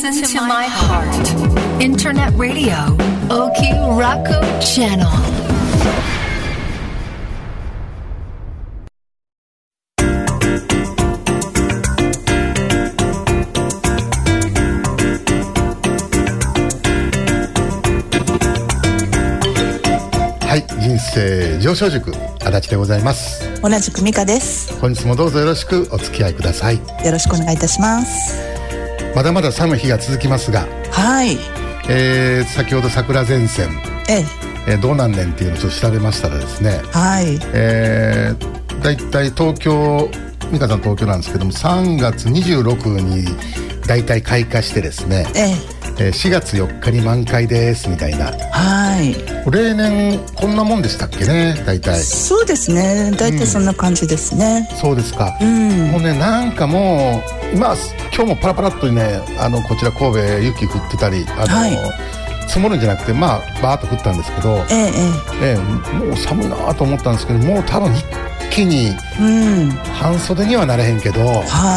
Listen to my heart. Internet radio Oki Raku Channel. はい、人生上昇塾足立でございます。 同じく美香です。 本日もどうぞよろしくお付き合いください。 よろしくお願いいたします。 まだまだ寒い日が続きますが、 はい、 先ほど桜前線、どうなんねんっていうのをちょっと調べましたらですね、 はい、 だいたい東京、美香さん東京なんですけども、3月26にだいたい開花してですね、4月4日に満開ですみたいな。 はい、 例年こんなもんでしたっけね。だいたいそうですね、だいたいそんな感じですね。 そうですか。 もうね、なんかもう今日もパラパラっとね、こちら神戸雪降ってたり、積もるんじゃなくてバーッと降ったんですけど、もう寒いなと思ったんですけど、もう多分一気に半袖にはなれへんけど、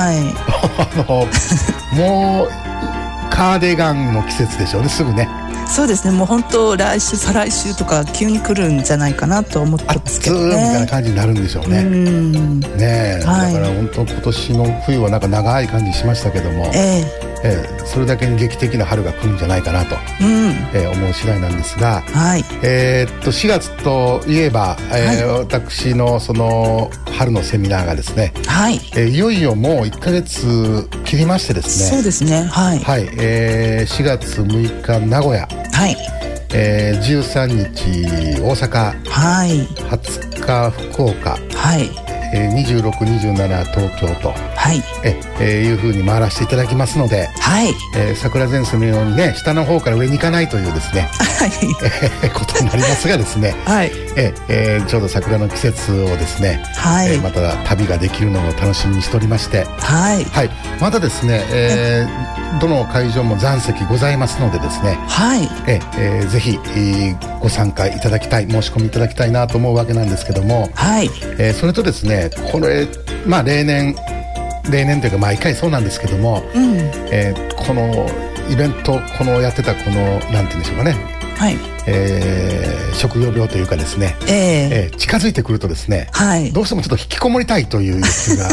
もうカーディガンの季節でしょうね、すぐね。 そうですね、もう本当来週再来週とか急に来るんじゃないかなと思ってますけどね。 みたいな感じになるんでしょうね。だから本当今年の冬はなんか長い感じしましたけども、それだけに劇的な春が来るんじゃないかなと、思う次第なんですが、4月といえば、私のその春のセミナーがですね、いよいよもう1ヶ月切りましてですね。 そうですね、 4月6日名古屋、13日大阪、20日福岡、26、27東京と、いう風に回らせていただきますので、桜前線のようにね、下の方から上に行かないというですね、ことになりますがですね、ちょうど桜の季節をですね、また旅ができるのを楽しみにしておりまして、またですね、どの会場も残席ございますのでですね、ぜひご参加いただきたい、申し込みいただきたいなと思うわけなんですけども、それとですね、これ例年というか毎回そうなんですけども、このイベント、このやってたこのなんて言うんでしょうかね、職業病というかですね、近づいてくるとですね、どうしてもちょっと引きこもりたいという欲求が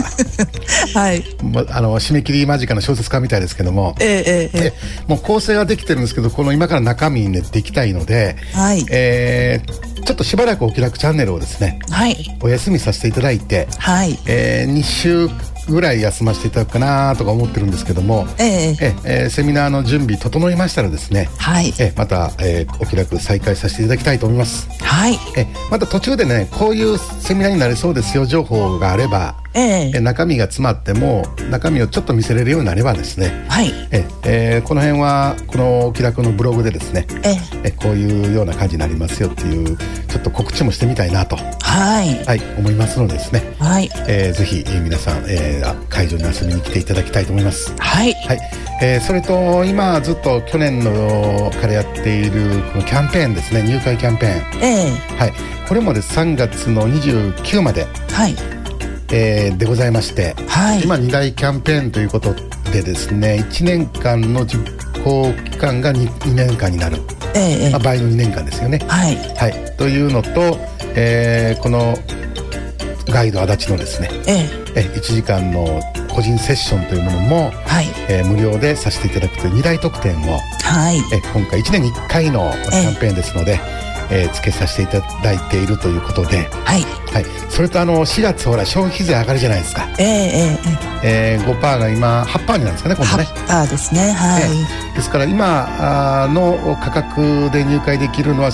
締め切り間近の小説家みたいですけども、もう構成はできてるんですけど、この今から中身に練っていきたいので、ちょっとしばらくお気楽チャンネルをですね、お休みさせていただいて、2週ぐらい休ませていただくかなとか思ってるんですけども、セミナーの準備整いましたらですね、また、お気楽再開させていただきたいと思います。また途中でね、こういうセミナーになりそうですよ情報があれば、中身が詰まっても中身をちょっと見せれるようになればですね、この辺はこのお気楽のブログでですね、こういうような感じになりますよっていうちょっと告知もしてみたいなと、思いますのでですね、ぜひ皆さん、会場に遊びに来ていただきたいと思います。それと今ずっと去年のからやっているこのキャンペーンですね、入会キャンペーン、これもです3月の29まで、でございまして、今2大キャンペーンということでですね、1年間の実行期間が 2年間になる、倍の2年間ですよね。というのと、このガイド足立のですね、1時間の個人セッションというものも、無料でさせていただくという2大特典を、今回1年に1回のキャンペーンですので、つけさせていただいているということで、それと4月ほら消費税上がるじゃないですか。5% が今 8% になるんですかね、今度ね。 8%ですね。 ですから今の価格で入会できるのは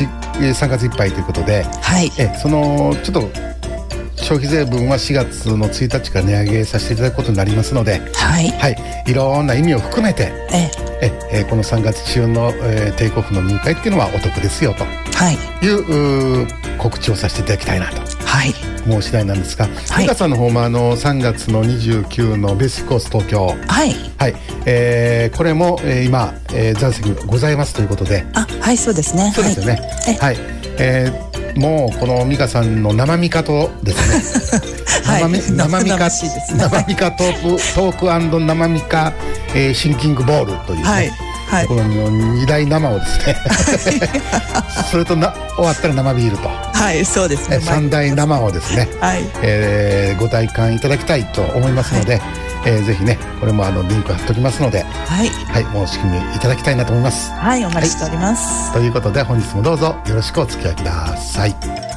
3月いっぱいということで、そのちょっと消費税分は4月の1日から値上げさせていただくことになりますので、いろんな意味を含めて、この3月中の、テイクオフの入会っていうのはお得ですよという告知をさせていただきたいなと思う次第なんですが、美香さんの方も3月の29のベーシックコース東京、これも、今、残席ございますということで、 そうですね。 そうですよね。 もうこの美香さんの生ミカとですねはい、 生ミカトーク生ミカ、シンキングボールというね、 はいはい、 この2大生をですねそれと終わったら生ビールと、 はいそうですね、 3大生をですね、 はいご体感いただきたいと思いますので、はい、ぜひねこれもリンク貼っておきますので、はいはい、申し込みいただきたいなと思います。 はい、お待ちしております、 はい、ということで本日もどうぞよろしくお付き合いください。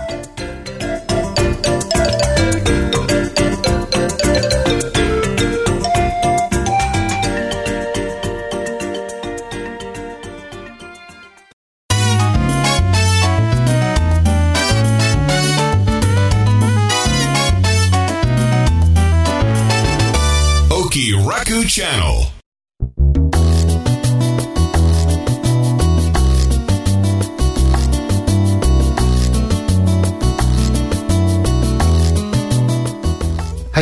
Raku Channel。 はい、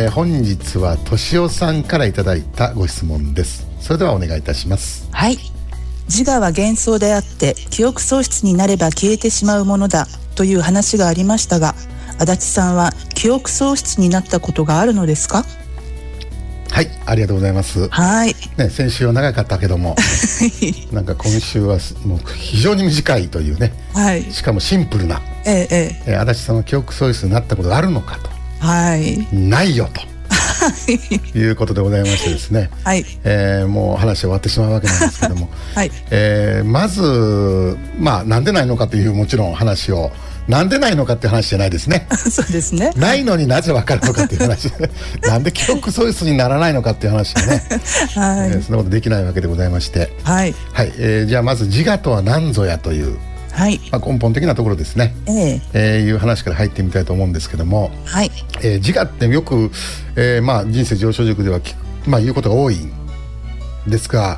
本日はとしおさんからいただいたご質問です。それではお願いいたします。 はい、自我は幻想であって記憶喪失になれば消えてしまうものだという話がありましたが、足立さんは記憶喪失になったことがあるのですか？ はい、ありがとうございます。 はい、 ね、先週は長かったけどもなんか今週はもう非常に短いというね、はい、しかもシンプルな、足立さんは記憶喪失になったことがあるのかと、はい、ないよということでございましてですね、はい、もう話終わってしまうわけなんですけども、はい、まずなんでないのかというもちろん話を、なんでないのかっていう話じゃないですねそうですね、 ないのになぜ分かるのかっていう話なんで記憶喪失にならないのかっていう話がね、はい、そんなことできないわけでございまして、はいはい、じゃあまず自我とは何ぞやという、はい、根本的なところですね、いう話から入ってみたいと思うんですけども、はい、自我ってよく、人生上昇塾では言うことが多いんですが、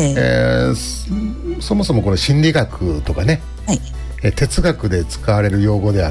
そもそもこれ心理学とかね、はい、哲学で使われる用語であって、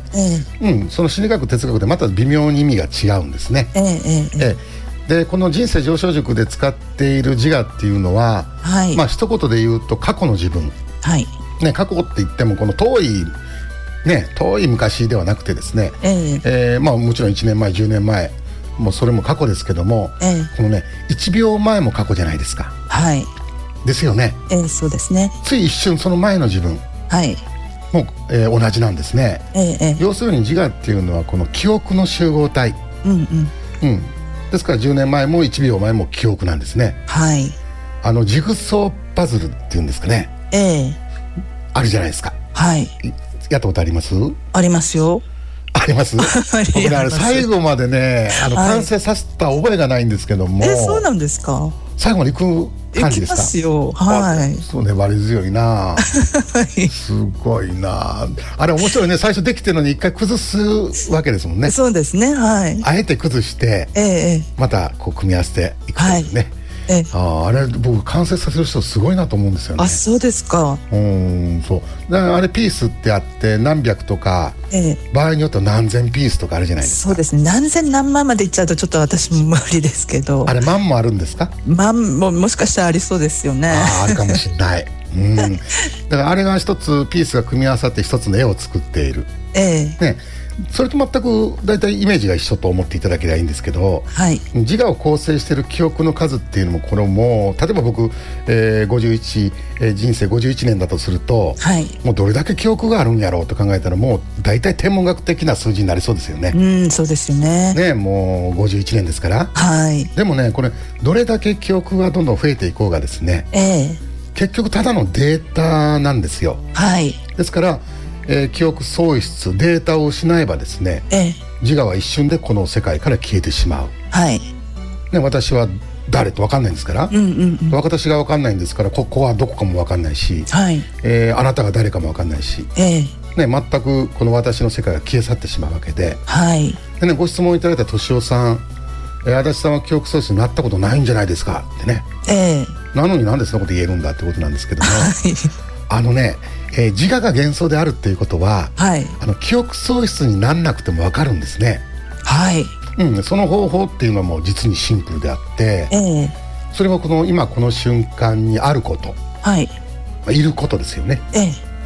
その心理学哲学でまた微妙に意味が違うんですね。でこの人生上昇塾で使っている自我っていうのは、はい、一言で言うと過去の自分、はいね、過去って言ってもこの遠い昔ではなくてですね、もちろん1年前10年前もうそれも過去ですけども、このね1秒前も過去じゃないですか。はいですよね。 そうですね。 つい一瞬その前の自分、はい、もう、同じなんですね。要するに自我っていうのはこの記憶の集合体、ですから10年前も1秒前も記憶なんですね。はい、ジグソーパズルっていうんですかね、あるじゃないですか。はい、やったことあります？ ありますよ。 あります僕ね最後までね完成させた覚えがないんですけども、 そうなんですか。 最後まで行く感じですか？行きますよ。はい。 そう粘り強いなすごいなあれ面白いね。最初できてるのに一回崩すわけですもんね。 そうですね。はい。 あえて崩して、またこう組み合わせていくというね、あれ僕完成させる人すごいなと思うんですよね。 あ、そうですか。 そうだからあれピースってあって何百とか、場合によっては何千ピースとかあるじゃないですか。 そうですね。何千何万までいっちゃうとちょっと私も無理ですけど。 あれ万もあるんですか？ 万もしかしたらありそうですよね。 あるかもしれないだからあれが一つピースが組み合わさって一つの絵を作っている、ね、それと全く大体イメージが一緒と思っていただければいいんですけど、はい、自我を構成している記憶の数っていうのもこれも例えば僕、人生51年だとすると、はい、もうどれだけ記憶があるんやろうと考えたらもう大体天文学的な数字になりそうですよね。 そうですよね。 もう51年ですから、はい、でもねこれどれだけ記憶がどんどん増えていこうがですね、結局ただのデータなんですよ。はい、ですから記憶喪失データを失えばですね、自我は一瞬でこの世界から消えてしまう、はいね、私は誰と分かんないんですから、私が分かんないんですからここはどこかも分かんないし、はい、あなたが誰かも分かんないし、ね、全くこの私の世界が消え去ってしまうわけで、はいでね、ご質問いただいた敏夫さん、足立さんは記憶喪失になったことないんじゃないですかってね、なのになんでそんなこと言えるんだってことなんですけども、自我が幻想であるっていうことは、はい、記憶喪失になんなくても分かるんですね。はい、その方法っていうのはもう実にシンプルであって、それは今この瞬間にあること、はい、いることですよね。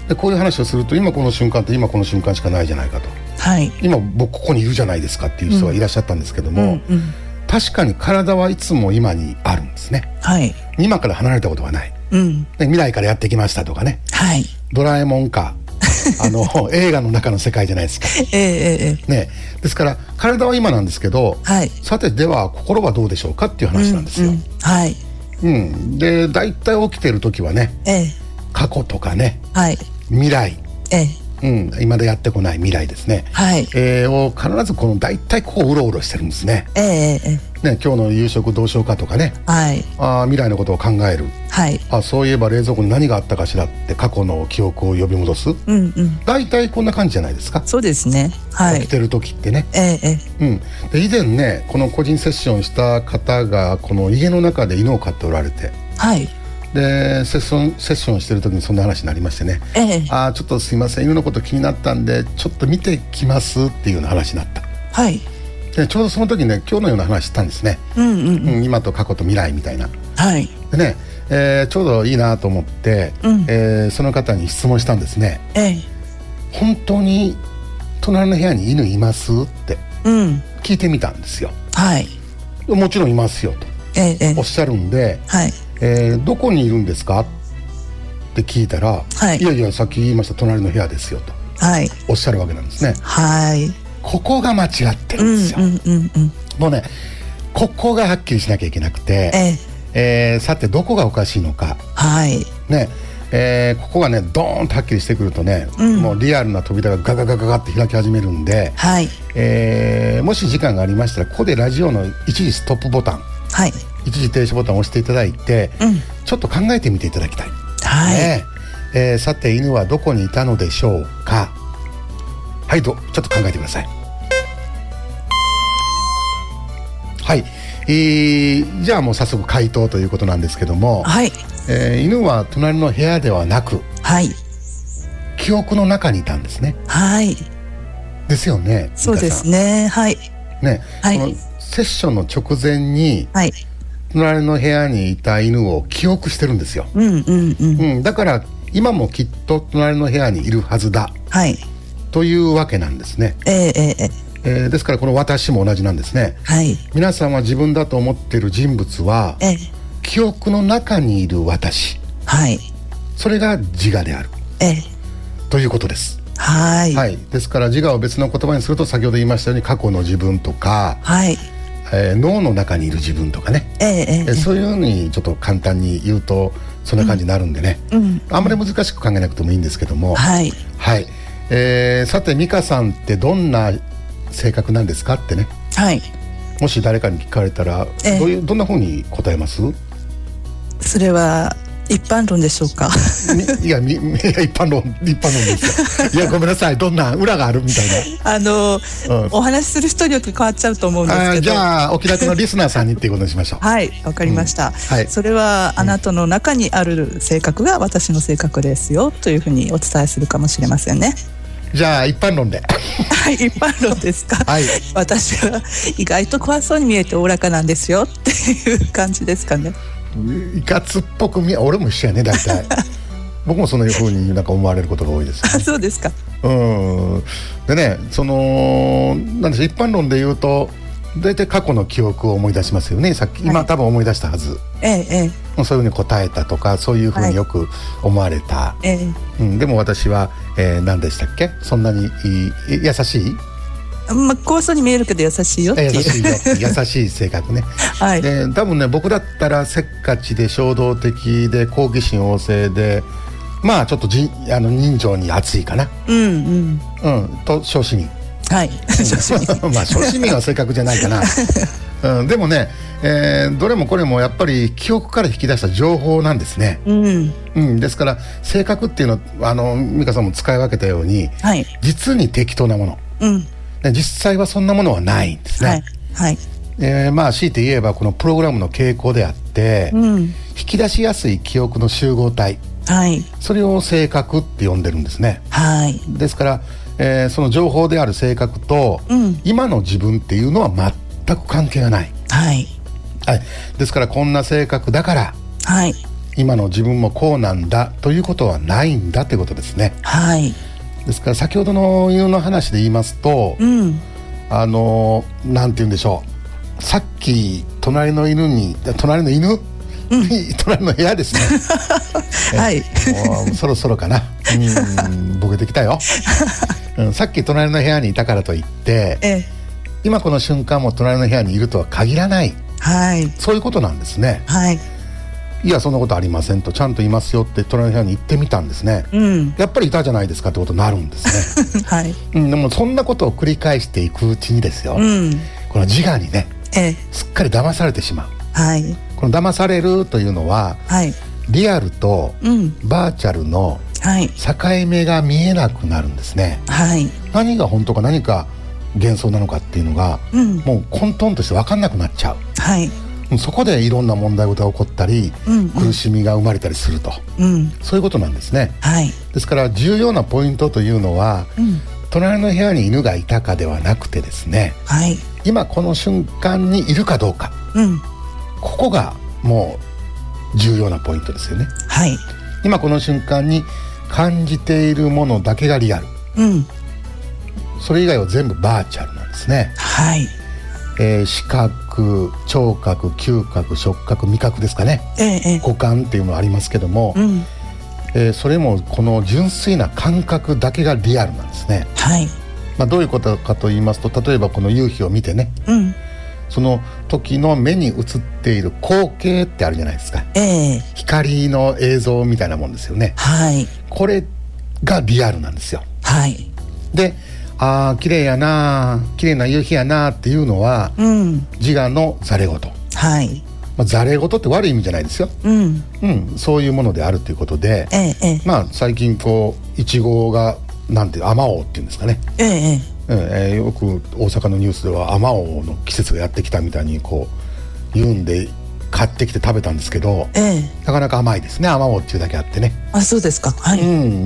でこういう話をすると、今この瞬間って今この瞬間しかないじゃないかと、 はい、 今僕ここにいるじゃないですかっていう人がいらっしゃったんですけども、確かに体はいつも今にあるんですね、はい、今から離れたことはない、で未来からやってきましたとかね、はい、ドラえもんか映画の中の世界じゃないですか、ね、ですから体は今なんですけど、はい、さてでは心はどうでしょうかっていう話なんですよ、はい、で大体起きてる時はね、過去とかね、はい、未来、今でやってこない未来ですね、はい、を必ずこの大体こううろうろしてるんですね、ね、今日の夕食どうしようかとかね、はい、未来のことを考える、はい、そういえば冷蔵庫に何があったかしらって過去の記憶を呼び戻す、大体こんな感じじゃないですか。 そうですね、はい、 起きてる時ってね、で以前ねこの個人セッションした方がこの家の中で犬を飼っておられて、はい、でセッションしてる時にそんな話になりましてね、ちょっとすいません犬のこと気になったんでちょっと見てきますっていうような話になった、はい、でちょうどその時ね今日のような話したんですね、今と過去と未来みたいな、はい、でね、ちょうどいいなと思って、その方に質問したんですね、本当に隣の部屋に犬いますって聞いてみたんですよ、はい、もちろんいますよと、おっしゃるんで、はい、どこにいるんですかって聞いたら、はい、いやいやさっき言いました隣の部屋ですよと、はい、おっしゃるわけなんですね、はい、ここが間違ってるんですよ、もうねここがはっきりしなきゃいけなくて、さてどこがおかしいのか、はいね、ここがねドーンとはっきりしてくるとね、もうリアルな扉がガガガガガって開き始めるんで、はい、もし時間がありましたらここでラジオの一時ストップボタン、はい、一時停止ボタンを押していただいて、ちょっと考えてみていただきたい、はいね、さて犬はどこにいたのでしょうか。はい、ちょっと考えてください。はい、じゃあもう早速回答ということなんですけども、はい、犬は隣の部屋ではなく、はい、記憶の中にいたんですね。はい、ですよね。 そうですね。はいね、はい、このセッションの直前に、はい、隣の部屋にいた犬を記憶してるんですよ、だから今もきっと隣の部屋にいるはずだ、はい、というわけなんですね、ですからこの私も同じなんですね、はい、皆さんは自分だと思っている人物は、記憶の中にいる私、はい、それが自我である、ということです。はい、はい、ですから自我を別の言葉にすると先ほど言いましたように過去の自分とか、はい、脳の中にいる自分とかね、そういうふうにちょっと簡単に言うとそんな感じになるんでね、あんまり難しく考えなくてもいいんですけども、はい、はい、さて美香さんってどんな性格なんですかってね、はい、もし誰かに聞かれたらどんなふうに答えます？ それは一般論でしょうか？ いや一般論ですよ。いやごめんなさい、どんな裏があるみたいなお話しする人によって変わっちゃうと思うんですけど、 じゃあお気楽のリスナーさんにっていうことにしましょう。 はい、わかりました、はい、それはあなたの中にある性格が私の性格ですよというふうにお伝えするかもしれませんね。 じゃあ一般論で。 はい、一般論ですか。はい、私は意外と怖そうに見えておおらかなんですよっていう感じですかね。 いかつっぽく俺も一緒やね大体。僕もその風になんか思われることが多いです、ね、 そうですか。 でね、なんでしょう、一般論で言うと大体過去の記憶を思い出しますよね。さっき、はい、今多分思い出したはず、そういうふうに答えたとかそういうふうによく思われた、でも私は、何でしたっけ、そんなに優しい、 怖そうに見えるけど優しいよっていう優しい性格ね、はい、で多分ね僕だったらせっかちで衝動的で好奇心旺盛で、まあちょっと人情に熱いかな、と小市民、はい、まあ小市民は正確じゃないかな、でもね、どれもこれもやっぱり記憶から引き出した情報なんですね、ですから性格っていうのは美香さんも使い分けたように、はい、実に適当なもの、実際はそんなものはないんですね、はいはい、まあ強いて言えばこのプログラムの傾向であって、引き出しやすい記憶の集合体、はい、それを性格って呼んでるんですね、はい、ですから、その情報である性格と、今の自分っていうのは全く関係がない、はいはい、ですからこんな性格だから、はい、 今の自分もこうなんだということはないんだということですね。 はい。 ですから先ほどの犬の話で言いますと、なんて言うんでしょう、さっき隣の犬、隣の部屋ですねはい。 もうそろそろかな、ボケてきたよ、さっき隣の部屋にいたからといって、今この瞬間も隣の部屋にいるとは限らない、 はい、 そういうことなんですね。 はい。 いやそんなことありませんと、ちゃんといますよって隣の部屋に行ってみたんですね、やっぱりいたじゃないですかってことになるんですねはい。 でもそんなことを繰り返していくうちにですよ、この自我にね、すっかり騙されてしまう、はい、この騙されるというのは、はい、リアルとバーチャルの境目が見えなくなるんですね、はい、何が本当か何か幻想なのかっていうのが、もう混沌として分かんなくなっちゃう、はい、そこでいろんな問題事が起こったり、苦しみが生まれたりすると、そういうことなんですね、はい、ですから重要なポイントというのは、隣の部屋に犬がいたかではなくてですね、はい、今この瞬間にいるかどうか、ここがもう重要なポイントですよね、はい、今この瞬間に感じているものだけがリアル、それ以外は全部バーチャルなんですね、はい、視覚、聴覚、嗅覚、触覚、味覚ですかね、五感っていうのがありますけども、それもこの純粋な感覚だけがリアルなんですね、はい、どういうことかと言いますと、例えばこの夕日を見てね、その時の目に映っている光景ってあるじゃないですか、光の映像みたいなもんですよね、はい、これがリアルなんですよ、はい、で、綺麗やな、綺麗な夕日やなっていうのは、自我のざれ言、はい、ざれ言って悪い意味じゃないですよ、そういうものであるということで、最近こうイチゴがなんてアマオっていうんですかね、よく大阪のニュースではアマオの季節がやってきたみたいにこう言うんで買ってきて食べたんですけど、なかなか甘いですね、アマオっていうだけあってね。 あ、そうですか、はい、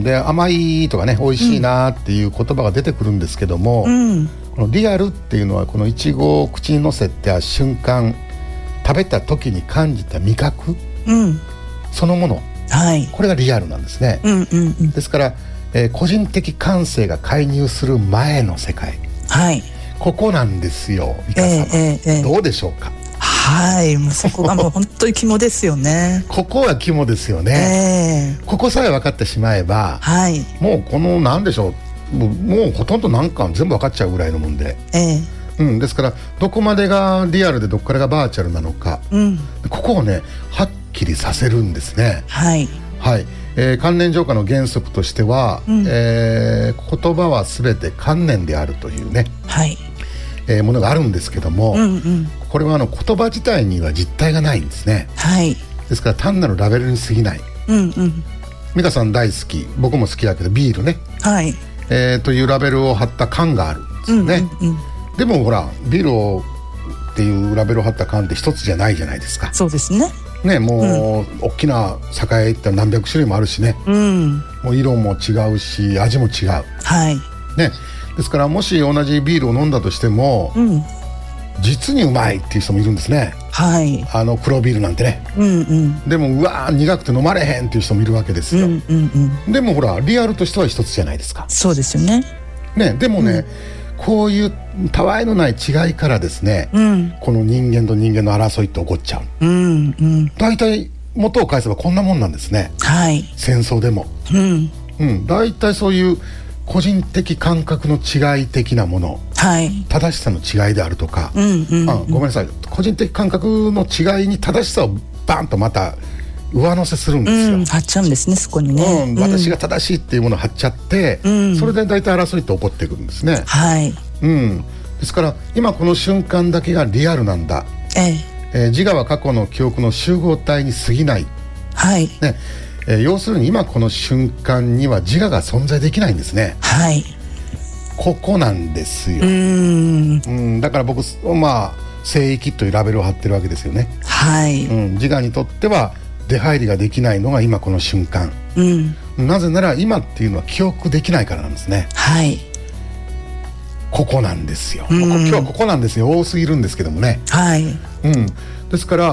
で甘いとかね、美味しいなっていう言葉が出てくるんですけども、このリアルっていうのはこのイチゴを口に乗せた瞬間、食べた時に感じた味覚、そのもの、はい、これがリアルなんですね、ですから、個人的感性が介入する前の世界、はい、ここなんですよ、美香様、どうでしょうか。 はい、もうそこがもう本当に肝ですよねここは肝ですよね、ここさえ分かってしまえば、はい、もうこの何でしょう、もうほとんどなんか全部分かっちゃうぐらいのもんで、ですからどこまでがリアルでどこからがバーチャルなのか、ここをねはっきりさせるんですね。はい、はい、観念浄化の原則としては、言葉は全て観念であるというね、はい、ものがあるんですけども、これは言葉自体には実体がないんですね、はい、ですから単なるラベルに過ぎない。美香さん大好き、僕も好きだけどビールね、はい、というラベルを貼った缶があるんですよね、でもほらビールをっていうラベルを貼った缶って一つじゃないじゃないですか。 そうですね。 もう、大きな酒屋行ったら何百種類もあるしね、もう色も違うし味も違う、はいね、ですからもし同じビールを飲んだとしても、実にうまいっていう人もいるんですね、はい、黒ビールなんてね、でもうわー苦くて飲まれへんっていう人もいるわけですよ、でもほらリアルとしては一つじゃないですか。 そうですよね。 でもね、こういうたわいのない違いからですね、この人間と人間の争いって起こっちゃう。大体元を返せばこんなもんなんですね、はい、戦争でも、大体そういう個人的感覚の違い的なもの、はい、正しさの違いであるとか、ごめんなさい、個人的感覚の違いに正しさをバンとまた上乗せするんですよ、 貼っちゃうんですね、そこにね、 私が正しいっていうものを貼っちゃって、それで大体争いって起こってくるんですね、はい、ですから今この瞬間だけがリアルなんだ、自我は過去の記憶の集合体に過ぎない、はいね、要するに今この瞬間には自我が存在できないんですね、はい、ここなんですよ。だから僕聖域というラベルを貼ってるわけですよね、はい、自我にとっては出入りができないのが今この瞬間、なぜなら今っていうのは記憶できないからなんですね、はい、ここなんですよ、今日はここなんですよ、多すぎるんですけどもね、はい、ですから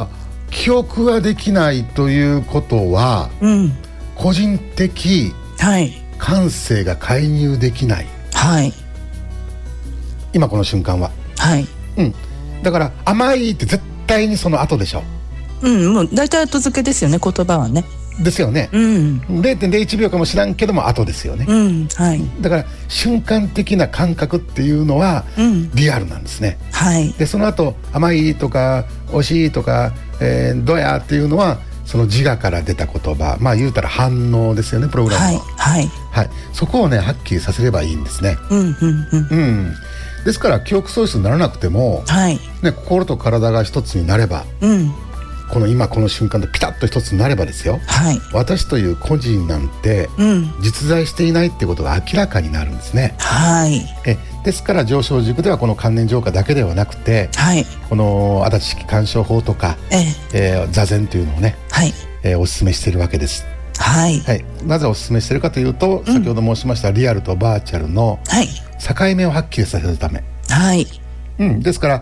記憶ができないということは、個人的感性が介入できない、今この瞬間は、だから甘いって絶対にその後でしょ。 もう大体後付けですよね、言葉はね。 ですよね、0.01 秒かもしらんけども後ですよね、だから瞬間的な感覚っていうのはリアルなんですね、でその後甘いとか惜しいとか、どやっていうのはその自我から出た言葉、まあ言うたら反応ですよね、プログラムの、そこをねはっきりさせればいいんですね。ですから記憶喪失にならなくても、心と体が一つになれば、この今この瞬間でピタッと一つになればですよ、私という個人なんて実在していないってことが明らかになるんですね、ですから上昇軸ではこの観念浄化だけではなくて、この足立式鑑賞法とか、座禅というのをね、お勧めしているわけです。なぜお勧めしているかというと、先ほど申しましたリアルとバーチャルの境目をはっきりさせるため、ですから、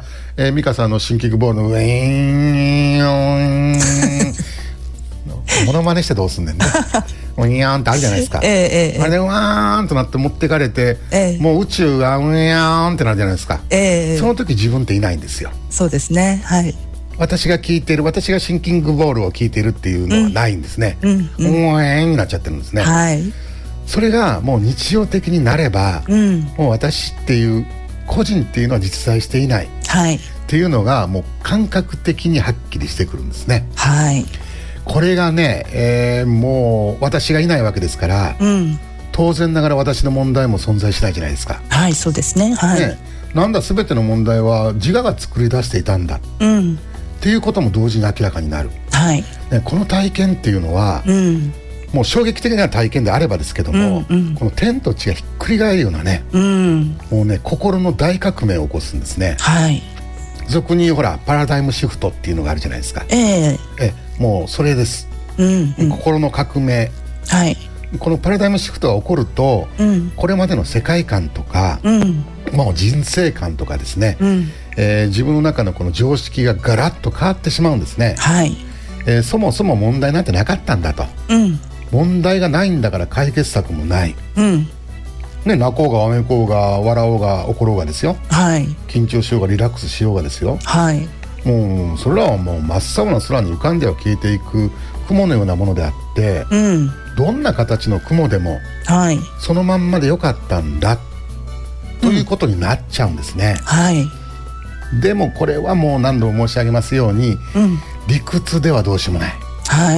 美香さんのシンキングボールのウェーンモノマネしてどうすんねんねウィーンってあるじゃないですか、あれでウワーンとなって持ってかれて、もう宇宙がウィーンってなるじゃないですか、その時自分っていないんですよ。 そうですね、 私が聞いている、私がシンキングボールを聞いているっていうのはないんですね、ウェーンになっちゃってるんですね、それがもう日常的になれば、もう私っていう個人っていうのは実在していない、っていうのがもう感覚的にはっきりしてくるんですね、これがね、もう私がいないわけですから、当然ながら私の問題も存在しないじゃないですか。 そうですね、 なんだ全ての問題は自我が作り出していたんだ、っていうことも同時に明らかになる、この体験っていうのは、もう衝撃的な体験であればですけども、この天と地がひっくり返るようなね、もうね心の大革命を起こすんですね、俗にほらパラダイムシフトっていうのがあるじゃないですか、もうそれです、心の革命、このパラダイムシフトが起こると、これまでの世界観とか、もう人生観とかですね、自分の中のこの常識がガラッと変わってしまうんですね、そもそも問題なんてなかったんだと、問題がないんだから解決策もない、泣こうがわめこうが笑おうが怒ろうがですよ、緊張しようがリラックスしようがですよ、もうそれらはもう真っ青な空に浮かんでは消えていく雲のようなものであって、どんな形の雲でも、そのまんまでよかったんだということになっちゃうんですね、でもこれはもう何度も申し上げますように、理屈ではどうしようもない、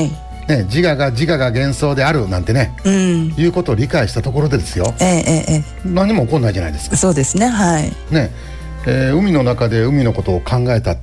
自我が幻想であるなんてね、いうことを理解したところでですよ、何も起こんないじゃないですか。 そうですね、 海の中で海のことを考えたって、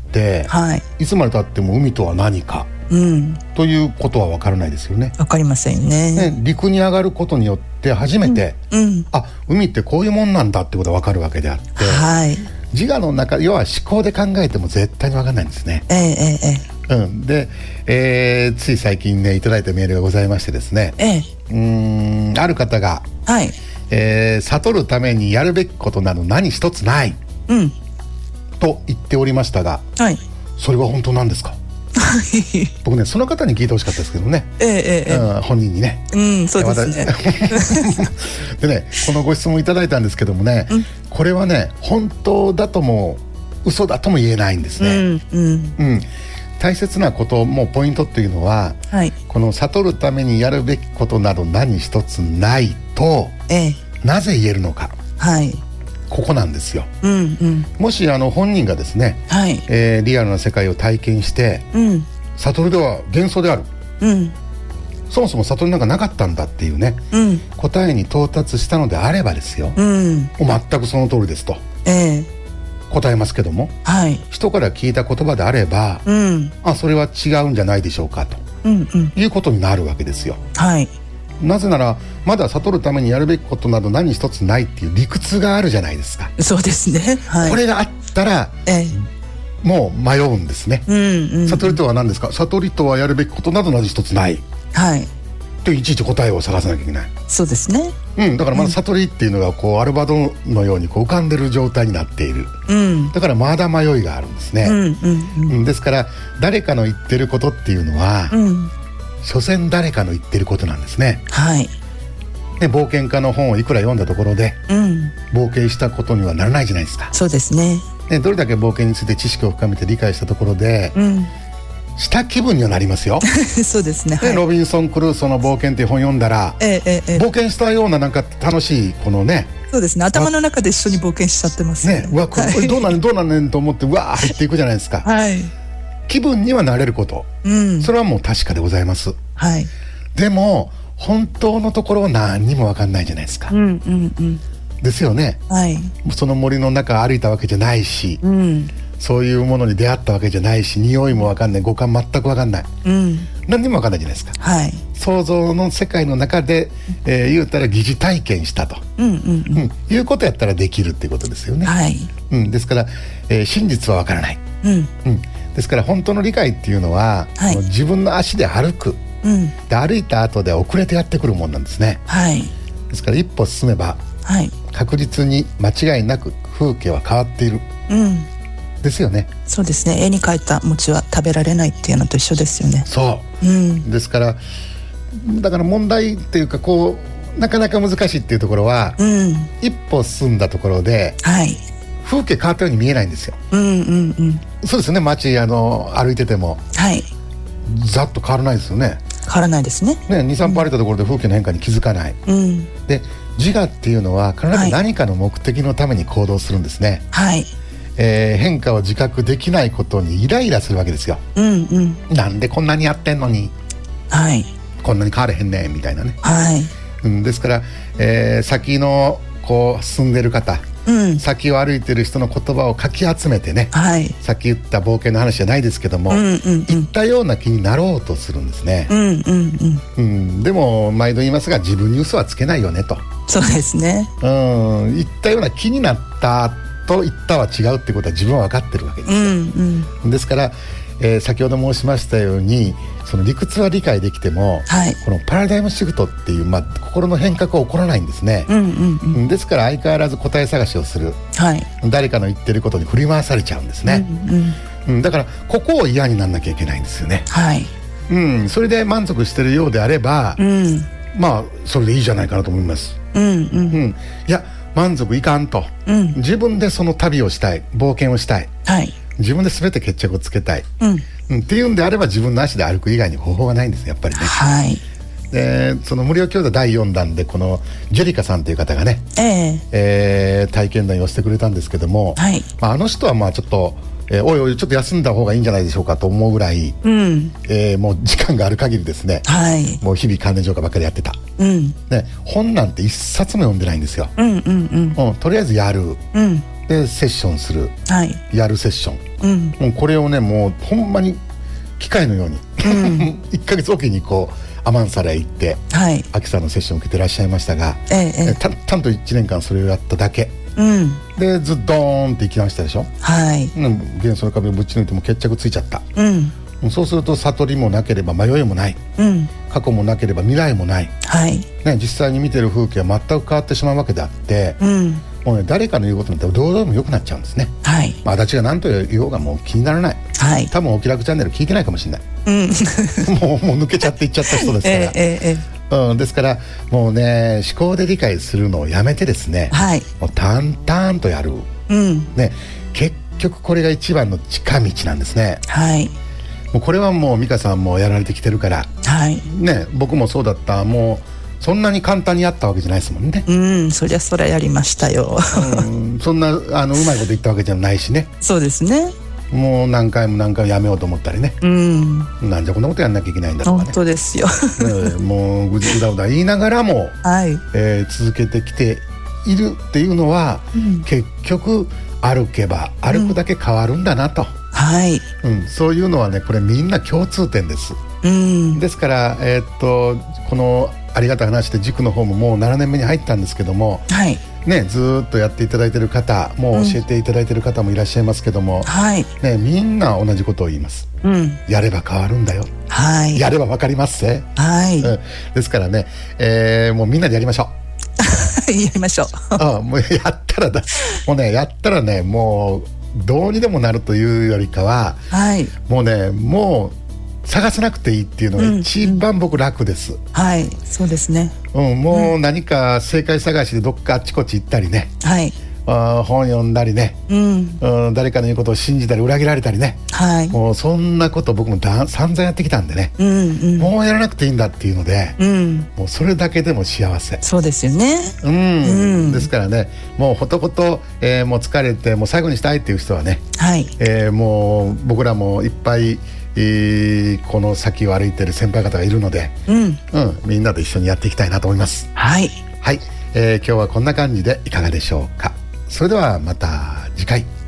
いつまでたっても海とは何か、ということは分からないですよね。 分かりませんね。 陸に上がることによって初めて、あ、海ってこういうもんなんだってことが分かるわけであって、自我の中、要は思考で考えても絶対に分かんないんですね。で、つい最近ねいただいたメールがございましてですね、ある方が、悟るためにやるべきことなど何一つない、と言っておりましたが、それは本当なんですか？僕ねその方に聞いてほしかったですけどね、本人にね、 そうですねでねこのご質問いただいたんですけどもね、これはね本当だとも嘘だとも言えないんですね。大切なこともポイントっていうのは、この悟るためにやるべきことなど何一つないと、なぜ言えるのか、ここなんですよ。もし本人がですね、リアルな世界を体験して、悟りでは幻想である、そもそも悟りなんかなかったんだっていうね、答えに到達したのであればですよ、もう全くその通りですと、答えますけども、人から聞いた言葉であれば、それは違うんじゃないでしょうかと、いうことになるわけですよ。なぜならまだ悟るためにやるべきことなど何一つないっていう理屈があるじゃないですか。 そうですね、 これがあったら、もう迷うんですね。悟りとは何ですか？悟りとはやるべきことなど何一つない、 でいちいち答えを探さなきゃいけない。 そうですね。 だからまだ悟りっていうのがこうアルバドのようにこう浮かんでる状態になっている。だからまだ迷いがあるんですね。ですから誰かの言ってることっていうのは、所詮誰かの言ってることなんですね。 はい。 ね、冒険家の本をいくら読んだところで、冒険したことにはならないじゃないですか。 そうですね。 どれだけ冒険について知識を深めて理解したところで、した気分にはなりますよ。 そうですね。はい、 ロビンソン・クルーソーの冒険っていう本読んだら、冒険したようななんか楽しいこのね。 そうですね。頭の中で一緒に冒険しちゃってますね。 うわ、これどうなんねんと思ってうわー入っていくじゃないですか。はい。気分にはなれること、それはもう確かでございます。はい。でも本当のところは何にも分かんないじゃないですか。ですよね。はい。その森の中歩いたわけじゃないし。そういうものに出会ったわけじゃないし、匂いも分かんない、五感全く分かんない、何にも分かんないじゃないですか。はい、想像の世界の中で、言うたら疑似体験したと、いうことやったらできるっていうことですよね。はい、ですから、真実は分からない、ですから本当の理解っていうのは、自分の足で歩く、で歩いた後で遅れてやってくるもんなんですね。はい、ですから一歩進めば、確実に間違いなく風景は変わっている、ですよね。そうですね。絵に描いた餅は食べられないっていうのと一緒ですよね。そう、ですからだから問題っていうかこうなかなか難しいっていうところは、一歩進んだところで、風景変わったように見えないんですよ。そうですよね。街歩いてても、ざっと変わらないですよね。変わらないですね。2、3歩歩いたところで風景の変化に気づかない、で自我っていうのは必ず何かの目的のために行動するんですね。変化を自覚できないことにイライラするわけですよ。なんでこんなにやってんのに、こんなに変われへんねんみたいなね。ですから、先のこう進んでる方、先を歩いてる人の言葉をかき集めてね、さっき言った冒険の話じゃないですけども、言ったような気になろうとするんですね。でも毎度言いますが、自分に嘘はつけないよねと。そうですね。言ったような気になったと言ったは違うってことは自分は分かってるわけですよ。ですから、先ほど申しましたように、その理屈は理解できても、このパラダイムシフトっていう、心の変革は起こらないんですね。ですから相変わらず答え探しをする、誰かの言ってることに振り回されちゃうんですね。だからここを嫌にならなきゃいけないんですよね。それで満足してるようであれば、それでいいじゃないかなと思います。いや満足いかんと、自分でその旅をしたい、冒険をしたい、自分で全て決着をつけたい、っていうんであれば自分の足で歩く以外に方法がないんですやっぱりね。でその無料教材第4弾でこのジェリカさんという方がね、体験談をしてくれたんですけども、あの人はちょっとおいおいちょっと休んだ方がいいんじゃないでしょうかと思うぐらい、もう時間がある限りですね、もう日々関連浄化ばっかりやってた、本なんて一冊も読んでないんですよ。とりあえずやる、でセッションする、やるセッション、もうこれをねもうほんまに機械のように、1ヶ月おきにこうアマンサラへ行って、秋さんのセッションを受けてらっしゃいましたが、ちゃんと1年間それをやっただけ、でずっとドーンって行きましたでしょ。元素の壁をぶち抜いても決着ついちゃった、そうすると悟りもなければ迷いもない、過去もなければ未来もない、実際に見てる風景は全く変わってしまうわけであって、もうね、誰かの言うことになったらどうでもよくなっちゃうんですね。足立が何と言おうがもう気にならない、多分お気楽チャンネル聞いてないかもしれない、もう抜けちゃっていっちゃった人ですから、ですからもうね思考で理解するのをやめてですね、もう淡々とやる、結局これが一番の近道なんですね。もうこれはもう美香さんもやられてきてるから、僕もそうだった。もうそんなに簡単にやったわけじゃないですもんね。そりゃやりましたよ。そんなうまいこと言ったわけじゃないしね。そうですね。もう何回もやめようと思ったりね、なんじゃこんなことやんなきゃいけないんだとかね。本当ですよ。もうぐだぐだ言いながらも、続けてきているっていうのは、結局歩けば歩くだけ変わるんだなと、そういうのはねこれみんな共通点です。ですから、このありがたい話で塾の方ももう7年目に入ったんですけども、 ね、ずっとやっていただいている方も教えていただいている方もいらっしゃいますけども、ね、みんな同じことを言います、やれば変わるんだよ、やれば分かりますね、ですからね、もうみんなでやりましょうやりましょうもうやったらもうね、やったらね、もうどうにでもなるというよりかは、もうね、もう探さなくていいっていうのが一番僕楽です。 そうですね。 もう何か正解探しでどっかあっちこっち行ったりね、本読んだりね、誰かの言うことを信じたり裏切られたりね、もうそんなこと僕も散々やってきたんでね、もうやらなくていいんだっていうので、もうそれだけでも幸せ。 そうですよね。 ですからね、もうほとほと、もう疲れてもう最後にしたいっていう人はね、もう僕らもいっぱいこの先を歩いてる先輩方がいるので、みんなで一緒にやっていきたいなと思います。今日はこんな感じでいかがでしょうか。それではまた次回。